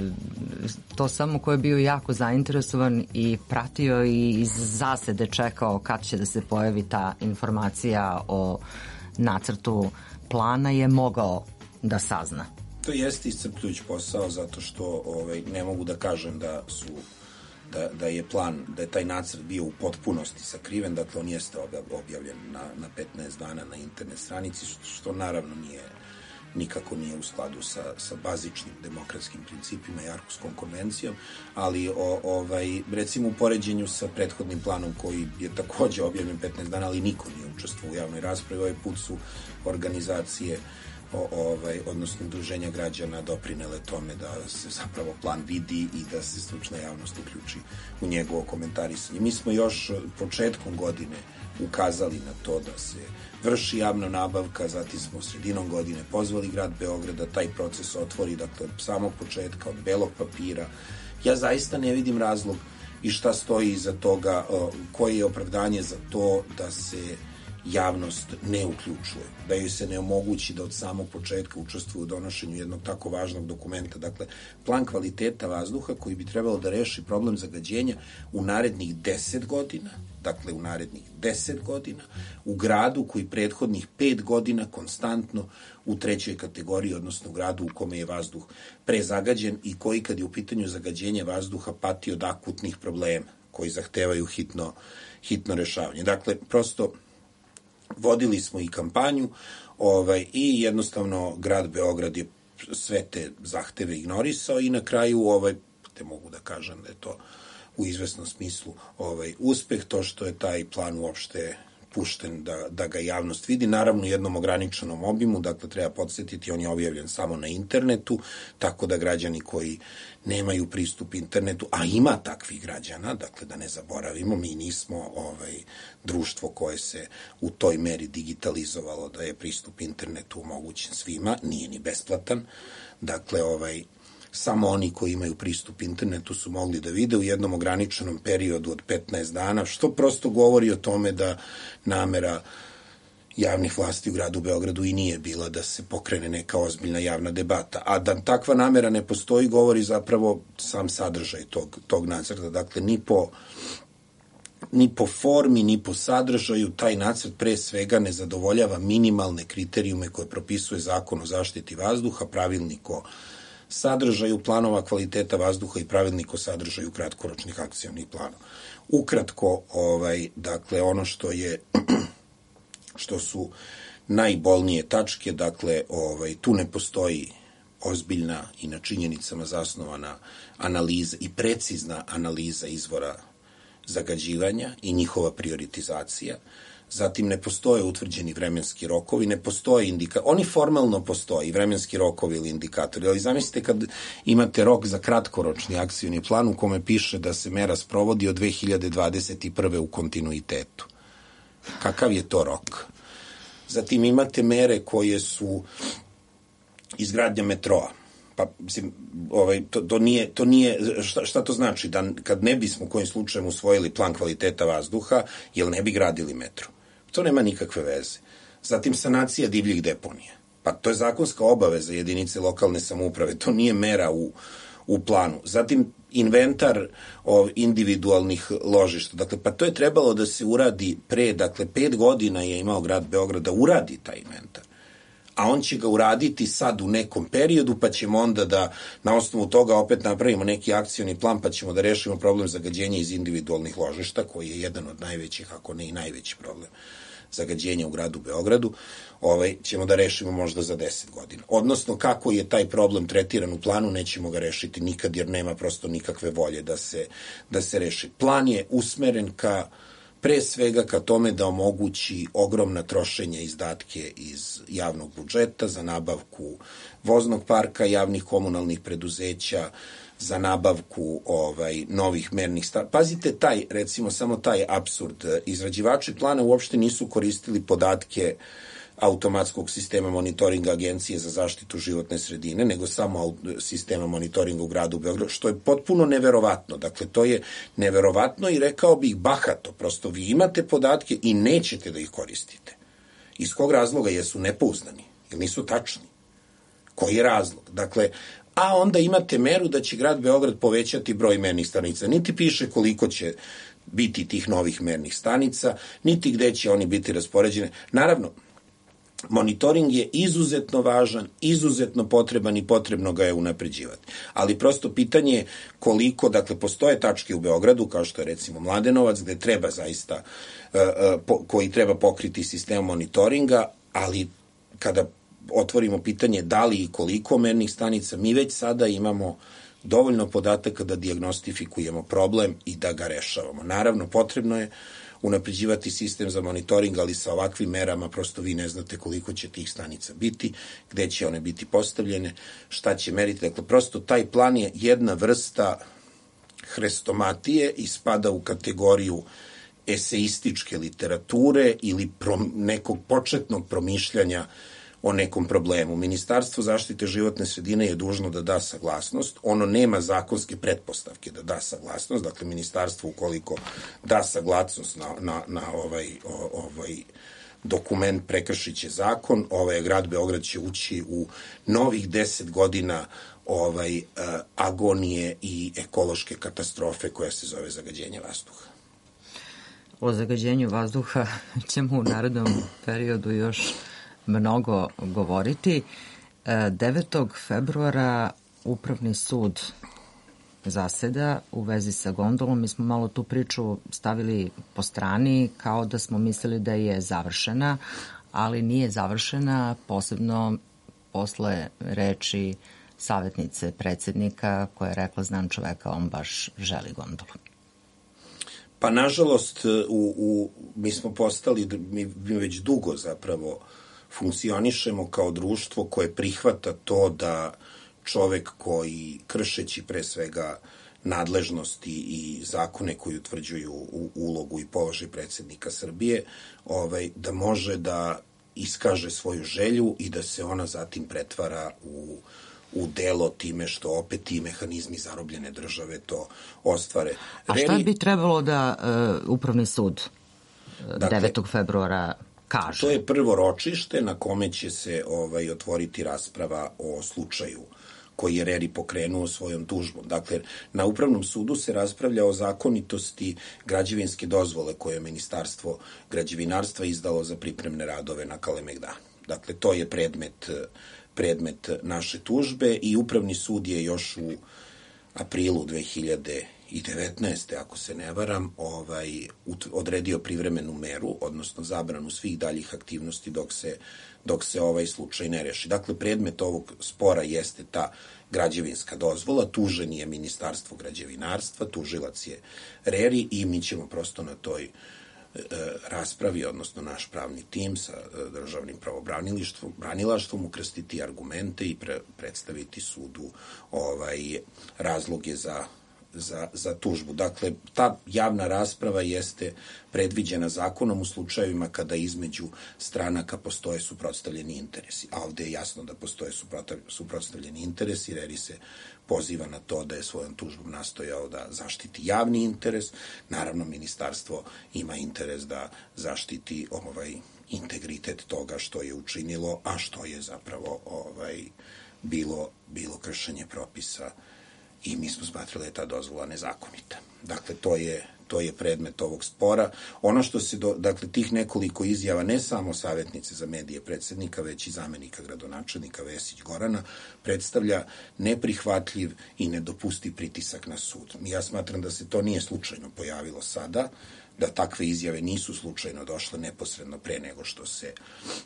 to samo ko je bio jako zainteresovan i pratio i iz zasede čekao kad će da se pojavi ta informacija o nacrtu plana je mogao da sazna. To jeste iscrpljujući posao zato što ovaj, ne mogu da kažem da su Da, da je plan, da je taj nacrt bio u potpunosti sakriven, dakle on jeste objavljen na, na petnaest dana na internet stranici, što, što naravno nije, nikako nije u skladu sa, sa bazičnim demokratskim principima i Arhuskom konvencijom, ali o, ovaj, recimo u poređenju sa prethodnim planom koji je takođe objavljen petnaest dana, ali niko nije učestvovao u javnoj raspravi, ovaj put su organizacije O, ovaj, odnosno udruženja građana doprinele tome da se zapravo plan vidi i da se stručna javnost uključi u njegovo komentarisanje. Mi smo još početkom godine ukazali na to da se vrši javna nabavka, zatim smo sredinom godine pozvali grad Beograd da taj proces otvori, dakle od samog početka, od belog papira. Ja zaista ne vidim razlog i šta stoji iza toga, koje je opravdanje za to da se javnost ne uključuje, da joj se ne omogući da od samog početka učestvuje u donošenju jednog tako važnog dokumenta. Dakle, plan kvaliteta vazduha koji bi trebalo da reši problem zagađenja u narednih deset godina, dakle u narednih deset godina, u gradu koji prethodnih pet godina konstantno u trećoj kategoriji, odnosno u gradu u kome je vazduh prezagađen i koji kad je u pitanju zagađenja vazduha pati od akutnih problema koji zahtevaju hitno, hitno rešavanje. Dakle, prosto vodili smo i kampanju ovaj, i jednostavno grad Beograd je sve te zahteve ignorisao i na kraju ovaj, te mogu da kažem da je to u izvesnom smislu ovaj, uspeh, to što je taj plan uopšte pušten da, da ga javnost vidi, naravno u jednom ograničenom obimu, dakle treba podsjetiti, on je objavljen samo na internetu, tako da građani koji nemaju pristup internetu, a ima takvih građana, dakle da ne zaboravimo, mi nismo ovaj, društvo koje se u toj meri digitalizovalo da je pristup internetu omogućen svima, nije ni besplatan, dakle ovaj, samo oni koji imaju pristup internetu su mogli da vide u jednom ograničenom periodu od petnaest dana, što prosto govori o tome da namera javnih vlasti u gradu Beogradu i nije bila da se pokrene neka ozbiljna javna debata. A da takva namera ne postoji, govori zapravo sam sadržaj tog, tog nacrta. Dakle, ni po, ni po formi, ni po sadržaju taj nacrt pre svega ne zadovoljava minimalne kriterijume koje propisuje Zakon o zaštiti vazduha, pravilnik o sadržaju planova kvaliteta vazduha i pravilnik o sadržaju kratkoročnih akcionih planova. Ukratko, ovaj, dakle, ono što je što su najbolnije tačke, dakle, ovaj, tu ne postoji ozbiljna i na činjenicama zasnovana analiza i precizna analiza izvora zagađivanja i njihova prioritizacija. Zatim ne postoje utvrđeni vremenski rokovi, ne postoje indikatori, oni formalno postoje, vremenski rokovi ili indikatori, ali zamislite kad imate rok za kratkoročni akcioni plan u kome piše da se mera sprovodi od dve hiljade dvadeset prve u kontinuitetu. Kakav je to rok? Zatim imate mere koje su izgradnja metroa. Pa, mislim, ovaj, to, to nije, to nije šta, šta to znači? Da kad ne bismo kojim slučajem usvojili plan kvaliteta vazduha, jel ne bi gradili metro? To nema nikakve veze. Zatim sanacija divljih deponija. Pa to je zakonska obaveza jedinice lokalne samouprave. To nije mera u, u planu. Zatim inventar ov, individualnih ložišta. Dakle, pa to je trebalo da se uradi pre, dakle, pet godina je imao grad Beograd da uradi taj inventar. A on će ga uraditi sad u nekom periodu, pa ćemo onda da na osnovu toga opet napravimo neki akcioni plan, pa ćemo da rešimo problem zagađenja iz individualnih ložišta, koji je jedan od najvećih, ako ne i najveći problem zagađenja u gradu Beogradu, ovaj, ćemo da rešimo možda za deset godina. Odnosno, kako je taj problem tretiran u planu, nećemo ga rešiti nikad, jer nema prosto nikakve volje da se, da se reši. Plan je usmeren ka pre svega ka tome da omogući ogromna trošenja izdatke iz javnog budžeta za nabavku voznog parka, javnih komunalnih preduzeća, za nabavku ovaj, novih mernih stavki. Pazite taj, recimo, samo taj apsurd. Izrađivači plana uopšte nisu koristili podatke automatskog sistema monitoringa Agencije za zaštitu životne sredine, nego samo sistema monitoringa u gradu Beogradu, što je potpuno neverovatno. Dakle, to je neverovatno i rekao bih bahato. Prosto vi imate podatke i nećete da ih koristite. Iz kog razloga? Jesu nepouzdani ili nisu tačni? Koji je razlog? Dakle, a onda imate meru da će grad Beograd povećati broj mernih stanica. Niti piše koliko će biti tih novih mernih stanica, niti gde će oni biti raspoređene. Naravno, monitoring je izuzetno važan, izuzetno potreban i potrebno ga je unapređivati. Ali prosto pitanje je koliko, dakle, postoje tačke u Beogradu, kao što je recimo Mladenovac, gde treba zaista, koji treba pokriti sistem monitoringa, ali kada otvorimo pitanje da li i koliko mernih stanica, mi već sada imamo dovoljno podataka da dijagnostifikujemo problem i da ga rešavamo. Naravno, potrebno je unapređivati sistem za monitoring, ali sa ovakvim merama prosto vi ne znate koliko će tih stanica biti, gde će one biti postavljene, šta će meriti. Dakle, prosto taj plan je jedna vrsta hrestomatije i spada u kategoriju eseističke literature ili prom, nekog početnog promišljanja o nekom problemu. Ministarstvo zaštite životne sredine je dužno da da saglasnost, ono nema zakonske pretpostavke da da saglasnost, dakle ministarstvo ukoliko da saglasnost na, na, na ovaj, o, ovaj dokument prekršit će zakon, ovaj grad Beograd će ući u novih deset godina ovaj uh, agonije i ekološke katastrofe koja se zove zagađenje vazduha. O zagađenju vazduha ćemo u narednom periodu još mnogo govoriti. devetog februara Upravni sud zaseda u vezi sa gondolom. Mi smo malo tu priču stavili po strani kao da smo mislili da je završena, ali nije završena, posebno posle reči savjetnice predsednika koja je rekla znam čoveka, on baš želi gondolu. Pa nažalost, u, u, mi smo postali, mi, mi već dugo zapravo funkcionišemo kao društvo koje prihvata to da čovek koji kršeći pre svega nadležnosti i zakone koji utvrđuju u ulogu i položaj predsednika Srbije, ovaj, da može da iskaže svoju želju i da se ona zatim pretvara u u delo time što opet ti mehanizmi zarobljene države to ostvare. A šta bi trebalo da uh, Upravni sud dakle, devetog februara kaže? To je prvo ročište na kome će se ovaj, otvoriti rasprava o slučaju koji je Reri pokrenuo svojom tužbom. Dakle, na Upravnom sudu se raspravlja o zakonitosti građevinske dozvole koje je Ministarstvo građevinarstva izdalo za pripremne radove na Kalemegdanu. Dakle, to je predmet predmet naše tužbe i Upravni sud je još u aprilu dve hiljade devetnaeste. ako se ne varam, ovaj, odredio privremenu meru, odnosno zabranu svih daljih aktivnosti dok se, dok se ovaj slučaj ne reši. Dakle, predmet ovog spora jeste ta građevinska dozvola, tužen je Ministarstvo građevinarstva, tužilac je Reri i mi ćemo prosto na toj raspravi, odnosno naš pravni tim sa državnim pravobranilaštvom branilaštvom ukrstiti argumente i pre, predstaviti sudu ovaj razloge za, za, za tužbu. Dakle, ta javna rasprava jeste predviđena zakonom u slučajevima kada između stranaka postoje suprotstavljeni interesi. A ovde je jasno da postoje suprotstavljeni interesi, Reri se poziva na to da je svojom tužbom nastojao da zaštiti javni interes. Naravno, ministarstvo ima interes da zaštiti ovaj integritet toga što je učinilo, a što je zapravo ovaj bilo, bilo kršenje propisa i mi smo smatrali da je ta dozvola nezakonita. Dakle, to je to je predmet ovog spora. Ono što se, do, dakle, tih nekoliko izjava, ne samo savjetnice za medije predsednika, već i zamenika gradonačelnika Vesić Gorana, predstavlja neprihvatljiv i nedopustiv pritisak na sud. Ja smatram da se to nije slučajno pojavilo sada, da takve izjave nisu slučajno došle neposredno pre nego što se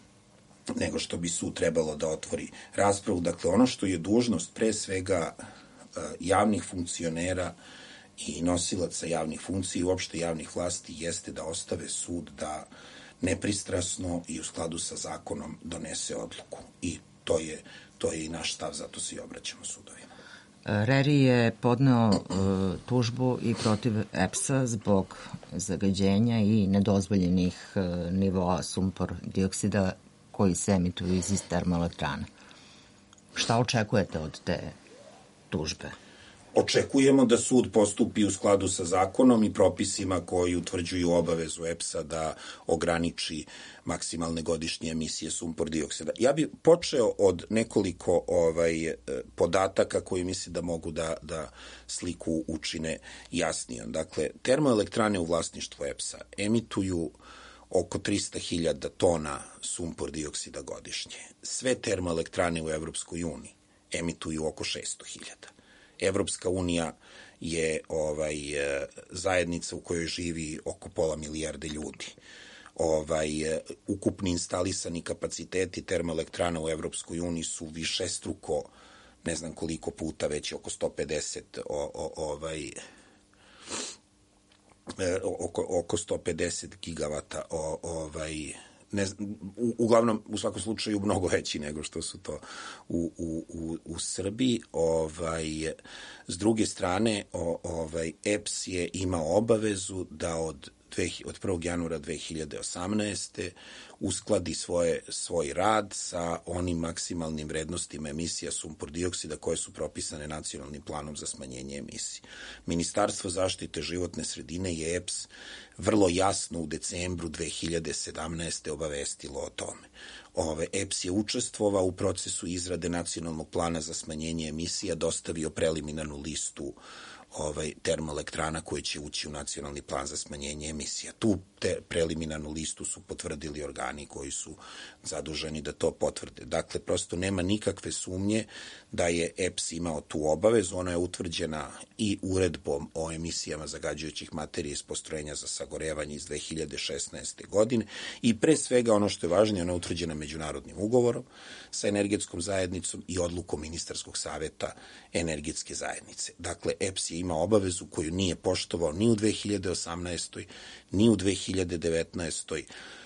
nego što bi sud trebalo da otvori raspravu. Dakle, ono što je dužnost pre svega javnih funkcionera i nosilaca javnih funkcija i uopšte javnih vlasti jeste da ostave sud da nepristrasno i u skladu sa zakonom donese odluku. I to je, to je i naš stav, zato se i obraćamo sudovima. Reri je podneo uh, tužbu i protiv E P S-a zbog zagađenja i nedozvoljenih uh, nivoa sumpor dioksida koji se emituju iz termoelektrana. Šta očekujete od te tužbe? Očekujemo da sud postupi u skladu sa zakonom i propisima koji utvrđuju obavezu E P S-a da ograniči maksimalne godišnje emisije sumpor dioksida. Ja bih počeo od nekoliko ovaj podataka koji mislim da mogu da, da sliku učine jasnijom. Dakle, termoelektrane u vlasništvu E P S-a emituju oko trista hiljada tona sumpor dioksida godišnje. Sve termoelektrane u Evropskoj uniji emituju oko šesto hiljada. Evropska unija je ovaj zajednica u kojoj živi oko pola milijarde ljudi. Ovaj ukupni instalisani kapaciteti termoelektrana u Evropskoj uniji su višestruko, ne znam koliko puta, već oko sto pedeset o, o, ovaj oko oko sto pedeset gigavata o, ovaj ne znam, u, uglavnom u svakom slučaju mnogo veći nego što su to u, u, u, u Srbiji. Ovaj, s druge strane, o, ovaj, E P S je imao obavezu da od, dve, od prvog januara dve hiljade osamnaeste. uskladi svoje, svoj rad sa onim maksimalnim vrednostima emisija sumpor dioksida koje su propisane nacionalnim planom za smanjenje emisije. Ministarstvo zaštite životne sredine je E P S vrlo jasno u decembru dve hiljade sedamnaeste. obavestilo o tome. Ove, E P S je učestvovao u procesu izrade nacionalnog plana za smanjenje emisija, dostavio preliminarnu listu ovaj, termoelektrana koji će ući u nacionalni plan za smanjenje emisija. Tu te preliminarnu listu su potvrdili organi koji su zaduženi da to potvrde. Dakle, prosto nema nikakve sumnje da je E P S imao tu obavezu. Ona je utvrđena i uredbom o emisijama zagađujućih materija iz postrojenja za sagorevanje iz dve hiljade šesnaeste. godine i pre svega ono što je važnije, ona je utvrđena međunarodnim ugovorom sa energetskom zajednicom i odlukom ministarskog saveta energetske zajednice. Dakle, E P S je imao obavezu koju nije poštovao ni u dve hiljade osamnaestoj. ni u dve hiljade devetnaestoj.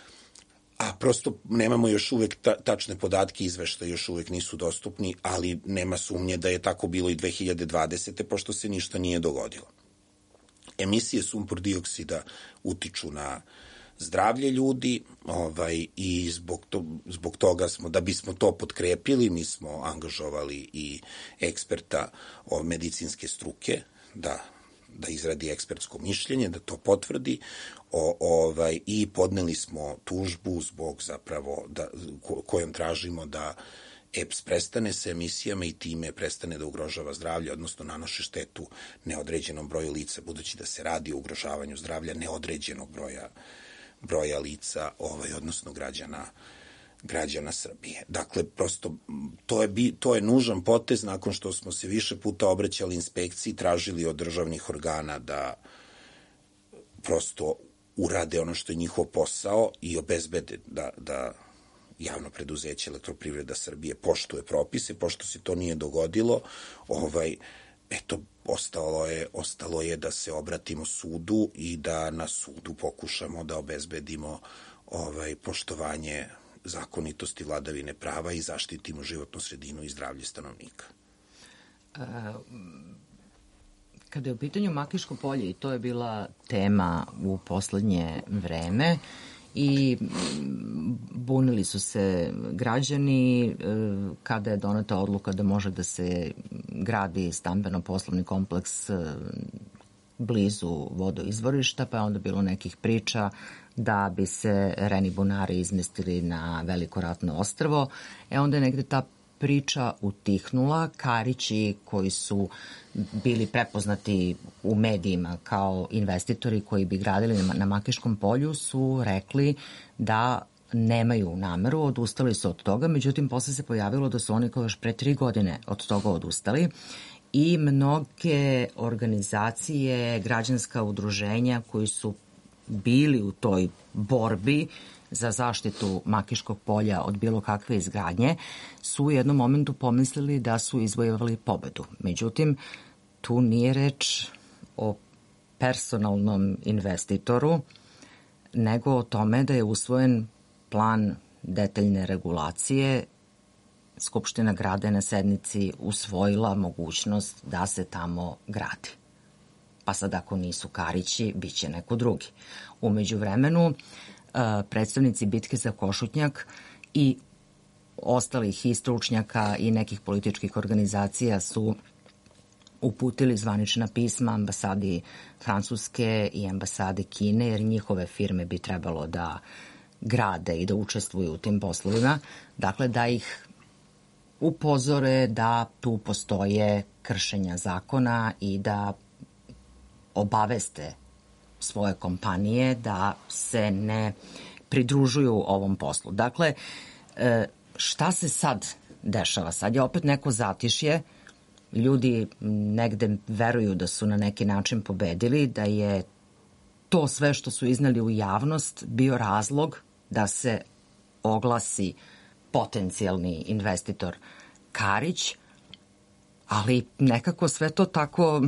A prosto nemamo još uvek ta, tačne podatke, izveštaje još uvek nisu dostupni, ali nema sumnje da je tako bilo i dve hiljade dvadesete. pošto se ništa nije dogodilo. Emisije sumpor dioksida utiču na zdravlje ljudi, ovaj, i zbog, to, zbog toga smo, da bismo to potkrepili, mi smo angažovali i eksperta o medicinske struke, da da izradi ekspertsko mišljenje, da to potvrdi, o, ovaj, i podneli smo tužbu zbog zapravo da, ko, kojom tražimo da E P S prestane sa emisijama i time prestane da ugrožava zdravlje, odnosno nanoši štetu neodređenom broju lica, budući da se radi o ugrožavanju zdravlja neodređenog broja, broja lica, ovaj, odnosno građana građana Srbije. Dakle, prosto, to je, bi, to je nužan potez nakon što smo se više puta obraćali inspekciji, tražili od državnih organa da prosto urade ono što je njihov posao i obezbede da, da javno preduzeće Elektroprivreda Srbije poštuje propise. Pošto se to nije dogodilo, ovaj, eto, ostalo je, ostalo je da se obratimo sudu i da na sudu pokušamo da obezbedimo ovaj, poštovanje zakonitosti, vladavine prava i zaštitimo životnu sredinu i zdravlje stanovnika. E, kada je u pitanju Makiško polje, i to je bila tema u poslednje vreme, i bunili su se građani kada je doneta odluka da može da se gradi stambeno-poslovni kompleks blizu vodoizvorišta, pa je onda bilo nekih priča da bi se reni bunari izmestili na Veliko ratno ostrvo. E onda je negde ta priča utihnula. Karići koji su bili prepoznati u medijima kao investitori koji bi gradili na Makiškom polju su rekli da nemaju nameru, odustali su od toga, međutim posle se pojavilo da su oni kao još pre tri godine od toga odustali i mnoge organizacije, građanska udruženja koji su bili u toj borbi za zaštitu Makiškog polja od bilo kakve izgradnje, su u jednom momentu pomislili da su izvojevali pobedu. Međutim, tu nije reč o personalnom investitoru, nego o tome da je usvojen plan detaljne regulacije. Skupština grada je na sednici usvojila mogućnost da se tamo gradi. Pa sad ako nisu Karići, bit će neko drugi. Umeđu vremenu, predstavnici bitke za Košutnjak i ostalih i stručnjaka i nekih političkih organizacija su uputili zvanična pisma ambasadi Francuske i ambasade Kine, jer njihove firme bi trebalo da grade i da učestvuju u tim poslovima. Dakle, da ih upozore da tu postoje kršenja zakona i da obaveste svoje kompanije da se ne pridružuju ovom poslu. Dakle, šta se sad dešava? Sad je opet neko zatišje, ljudi negde veruju da su na neki način pobedili, da je to sve što su izneli u javnost bio razlog da se oglasi potencijalni investitor Karić, ali nekako sve to tako...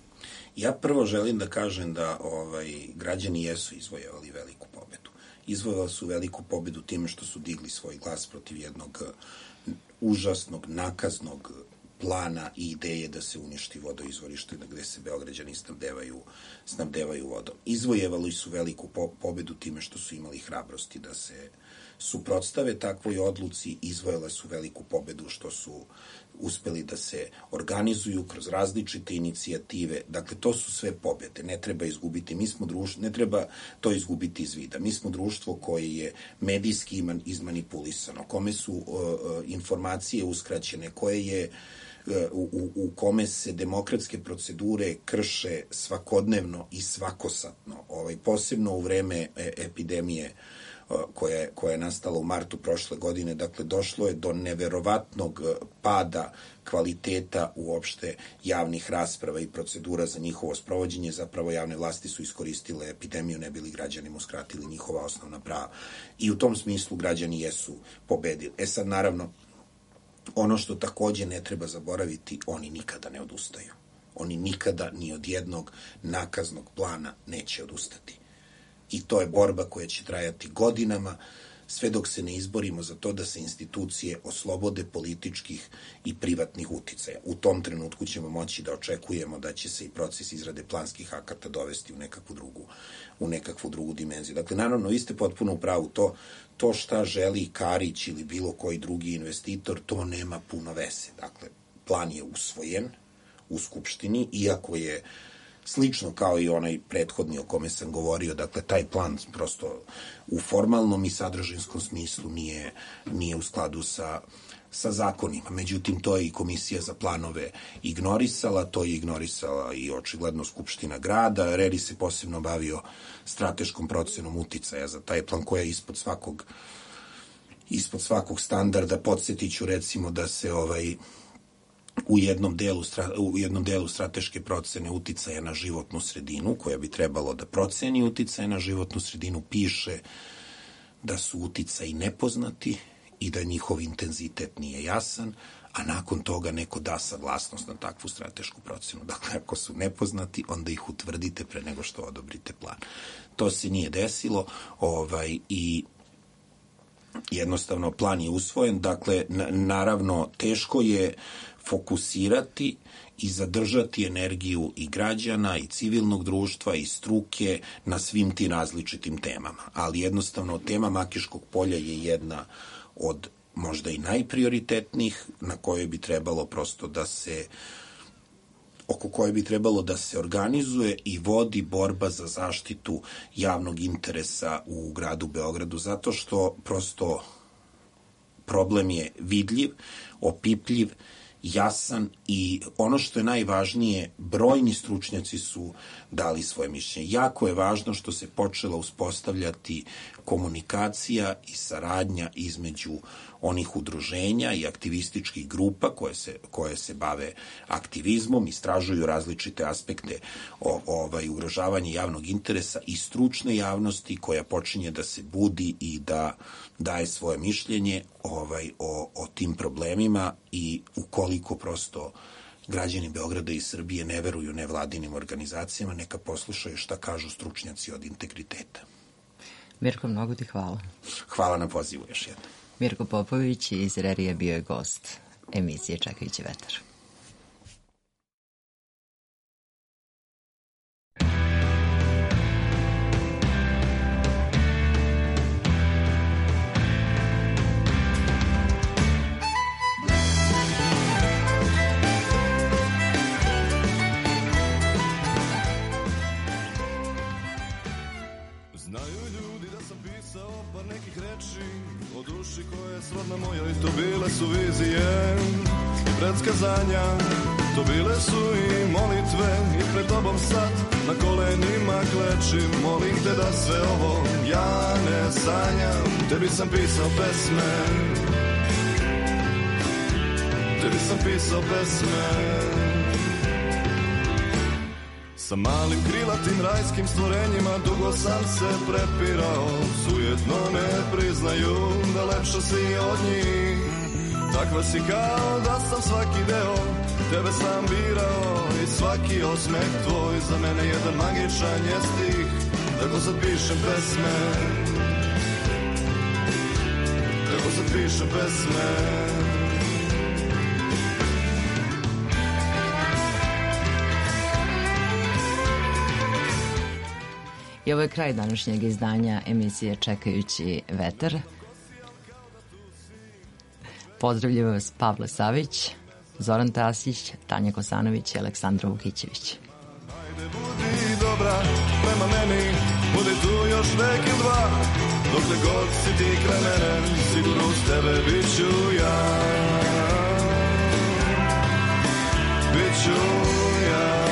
Ja prvo želim da kažem da ovaj, građani jesu izvojevali veliku pobedu. Izvojevali su veliku pobedu time što su digli svoj glas protiv jednog užasnog, nakaznog plana i ideje da se uništi vodoizvorište gde se Beograđani snabdevaju, snabdevaju vodom. Izvojevali su veliku po pobedu time što su imali hrabrosti da se suprotstave takvoj odluci, izvojele su veliku pobedu što su uspeli da se organizuju kroz različite inicijative. Dakle, to su sve pobede. Ne treba izgubiti. Mi smo društvo, ne treba to izgubiti iz vida. Mi smo društvo koje je medijski izmanipulisano, kome su uh, informacije uskraćene, koje je U, u, u kome se demokratske procedure krše svakodnevno i svakosatno. Ovaj, posebno u vreme e, epidemije koja je, koja je nastala u martu prošle godine. Dakle, došlo je do neverovatnog pada kvaliteta uopšte javnih rasprava i procedura za njihovo sprovođenje. Zapravo javne vlasti su iskoristile epidemiju, ne bili građanima uskratili njihova osnovna prava. I u tom smislu građani jesu pobedili. E sad, naravno, ono što takođe ne treba zaboraviti, oni nikada ne odustaju. Oni nikada ni od jednog nakaznog plana neće odustati. I to je borba koja će trajati godinama, sve dok se ne izborimo za to da se institucije oslobode političkih i privatnih uticaja. U tom trenutku ćemo moći da očekujemo da će se i proces izrade planskih akata dovesti u nekakvu drugu, u nekakvu drugu dimenziju. Dakle, naravno, vi ste potpuno u pravu. To, to šta želi Karić ili bilo koji drugi investitor, to nema puno veze. Dakle, plan je usvojen u Skupštini, iako je slično kao i onaj prethodni o kome sam govorio, dakle, taj plan prosto u formalnom i sadržinskom smislu nije, nije u skladu sa, sa zakonima. Međutim, to je i Komisija za planove ignorisala, to je ignorisala i očigledno Skupština grada. Reri se posebno bavio strateškom procenom uticaja za taj plan koja je ispod svakog, ispod svakog standarda. Podsjetiću recimo da se ovaj u jednom delu u jednom delu strateške procene uticaja na životnu sredinu, koja bi trebalo da proceni uticaje na životnu sredinu, piše da su uticaji nepoznati i da njihov intenzitet nije jasan, a nakon toga neko da saglasnost na takvu stratešku procenu. Dakle, ako su nepoznati, onda ih utvrdite pre nego što odobrite plan. To se nije desilo, ovaj, i jednostavno plan je usvojen. Dakle, naravno, teško je fokusirati i zadržati energiju i građana i civilnog društva i struke na svim tim različitim temama. Ali jednostavno tema Makiškog polja je jedna od možda i najprioritetnijih na kojoj bi trebalo prosto da se oko koje bi trebalo da se organizuje i vodi borba za zaštitu javnog interesa u gradu Beogradu, zato što prosto problem je vidljiv, opipljiv, jasan i ono što je najvažnije, brojni stručnjaci su dali svoje mišljenje. Jako je važno što se počela uspostavljati komunikacija i saradnja između onih udruženja i aktivističkih grupa koje se, koje se bave aktivizmom, istražuju različite aspekte o, ovaj, ugrožavanja javnog interesa i stručne javnosti koja počinje da se budi i da daje svoje mišljenje ovaj, o, o tim problemima i ukoliko prosto građani Beograda i Srbije ne veruju nevladinim organizacijama, neka poslušaju šta kažu stručnjaci od integriteta. Mirko, mnogo ti hvala. Hvala na pozivu još jednom. Mirko Popović iz Rerije bio je gost emisije Čekajući vetar. par nekih reči o duši koje srodna mojoj, to bile su vizije i predskazanja, to bile su i molitve i pred tobom sad na kolenima klečim, molim te da sve ovo ja ne sanjam. Tebi sam pisao pesme, tebi sam pisao pesme. Sa malim krilatim rajskim stvorenjima dugo sam se prepirao, sujetno ne priznaju da lepša si od njih. Takva si kao da sam svaki deo, tebe sam birao i svaki osmeh tvoj za mene jedan magičan je stih, tako sad pišem pesme, tako sad pišem pesme. I ovo je kraj današnjeg izdanja emisije Čekajući vetar. Pozdravljaju vas Pavle Savić, Zoran Tasić, Tanja Kosanović i Aleksandra Vukićević. Ajde budi dobra prema meni, budi tu još vek ili dva, dokle god si ti kraj mene, sigurno uz tebe bit ću ja, bit ću ja.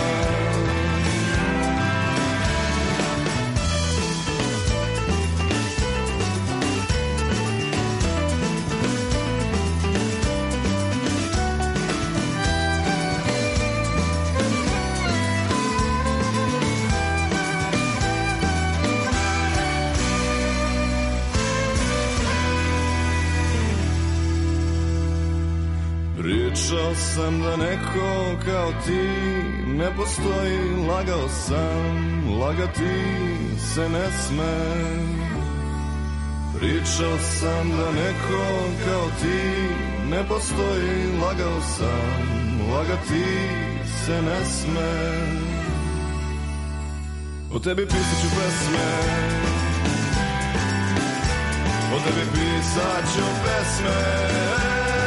Pričao sam da neko kao ti ne postoji, lagao sam, lagati se ne sme. Pričao sam da neko kao ti ne postoji, lagao sam, lagati se ne sme. O tebi pisat ću pesme, o tebi pisat ću pesme.